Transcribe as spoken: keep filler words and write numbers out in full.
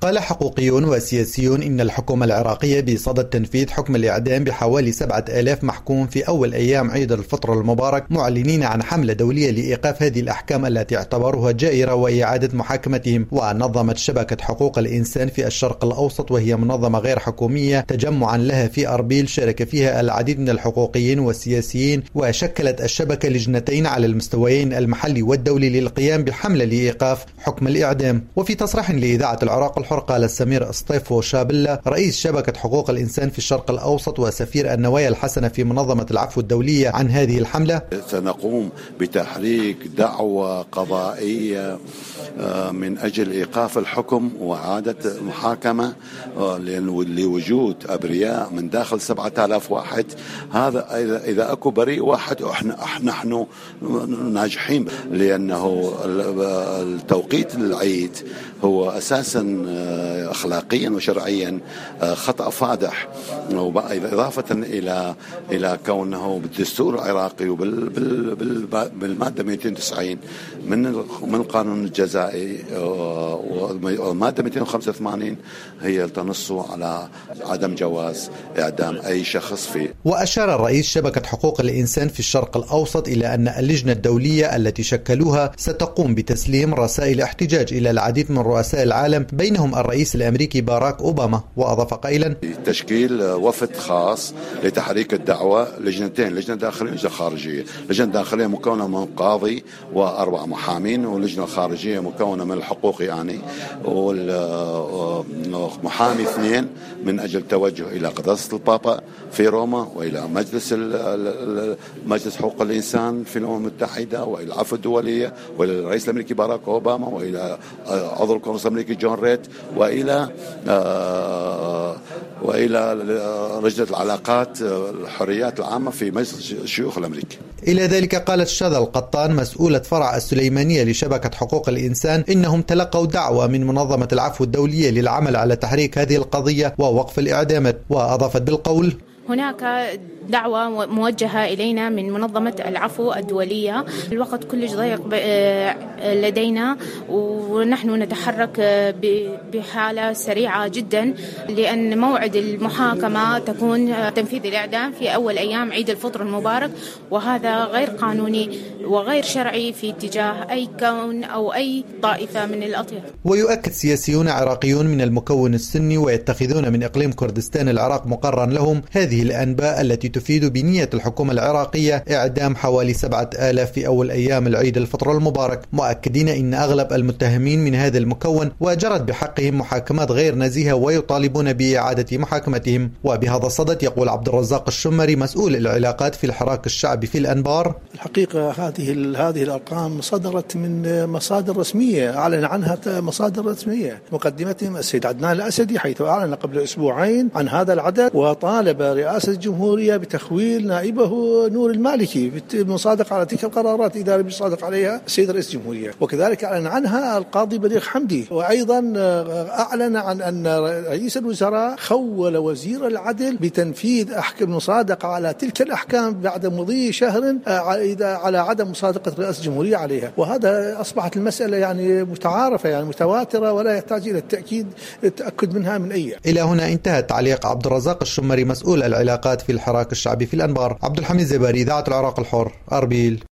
قال حقوقيون وسياسيون إن الحكومة العراقية بصدد تنفيذ حكم الإعدام بحوالي سبعة آلاف محكوم في أول أيام عيد الفطر المبارك، معلنين عن حملة دولية لإيقاف هذه الأحكام التي اعتبروها جائرة وإعادة محاكمتهم. ونظمت شبكة حقوق الإنسان في الشرق الأوسط، وهي منظمة غير حكومية تجمعا لها في أربيل، شارك فيها العديد من الحقوقيين والسياسيين، وشكلت الشبكة لجنتين على المستويين المحلي والدولي للقيام بحملة لإيقاف حكم الإعدام. وفي تصريح لإذاعة العراق الحر قال السمير اسطيفو شابلة رئيس شبكة حقوق الإنسان في الشرق الأوسط وسفير النوايا الحسنة في منظمة العفو الدولية عن هذه الحملة: سنقوم بتحريك دعوة قضائية من أجل إيقاف الحكم وإعادة محاكمة لوجود أبرياء من داخل سبعة آلاف واحد. هذا إذا أكو بريء واحد نحن ناجحين، لأنه التوقيت العيد هو أساسا أخلاقيا وشرعيا خطأ فادح، إضافة إلى إلى كونه بالدستور العراقي وبالمادة مئتين وتسعين من من القانون الجزائي والمادة مئتين وخمسة وثمانين هي تنص على عدم جواز إعدام أي شخص فيه. وأشار الرئيس شبكة حقوق الإنسان في الشرق الأوسط إلى أن اللجنة الدولية التي شكلوها ستقوم بتسليم رسائل احتجاج إلى العديد من رؤساء العالم، بينهم الرئيس الأمريكي باراك أوباما. وأضاف قائلا: تشكيل وفد خاص لتحريك الدعوة، لجنتين، لجنة داخلية ولجنة خارجية. لجنة داخلية مكونة من قاضي وأربع محامين، واللجنة الخارجية مكونة من الحقوق يعني والمحامي اثنين من أجل التوجه إلى قداسة البابا في روما، وإلى مجلس مجلس حقوق الإنسان في الأمم المتحدة، وإلى العفو الدولية، وإلى الرئيس الأمريكي باراك أوباما، وإلى عضو الكونغرس الأمريكي جون ريد، وإلى آه وإلى لجنة العلاقات الحريات العامة في مجلس الشيوخ الأمريكي. إلى ذلك قالت شذى القطان مسؤولة فرع السليمانية لشبكة حقوق الإنسان إنهم تلقوا دعوة من منظمة العفو الدولية للعمل على تحريك هذه القضية ووقف الإعدامات. وأضافت بالقول: هناك دعوة موجهة إلينا من منظمة العفو الدولية. الوقت كلش ضيق لدينا، ونحن نتحرك بحالة سريعة جدا، لأن موعد المحاكمة تكون تنفيذ الإعدام في أول أيام عيد الفطر المبارك، وهذا غير قانوني وغير شرعي في اتجاه أي كون أو أي طائفة من الأطياف. ويؤكد سياسيون عراقيون من المكون السني ويتخذون من إقليم كردستان العراق مقرا لهم هذه الأنباء التي تفيد بنية الحكومة العراقية إعدام حوالي سبعة آلاف في أول أيام العيد الفطر المبارك، مؤكدين إن أغلب المتهمين من هذا المكون وجرت بحقهم محاكمات غير نزيهة ويطالبون بإعادة محاكمتهم. وبهذا الصدد يقول عبد الرزاق الشمري مسؤول العلاقات في الحراك الشعبي في الأنبار: الحقيقة هذه هذه الأرقام صدرت من مصادر رسمية، أعلن عنها مصادر رسمية، مقدمتهم السيد عدنان الأسدي، حيث أعلن قبل أسبوعين عن هذا العدد، وطالب رئاسة الجمهورية بتخويل نائبه نور المالكي بالمصادقة على تلك القرارات إذا لم يصادق عليها السيد رئيس الجمهورية. وكذلك أعلن عنها القاضي بليغ حمدي، وأيضا أعلن عن أن رئيس الوزراء خول وزير العدل بتنفيذ أحكام المصادقة على تلك الأحكام بعد مضي شهر على عدم مصادقة رئاسة الجمهورية عليها. وهذا أصبحت المسألة يعني متعارفة، يعني متواترة، ولا يحتاج إلى التأكيد التأكد منها من أي. إلى هنا انتهى تعليق عبد الرزاق الشمري مسؤول العلاقات في الحراك الشعبي في الأنبار. عبد الحميد زباري، إذاعة العراق الحر، أربيل.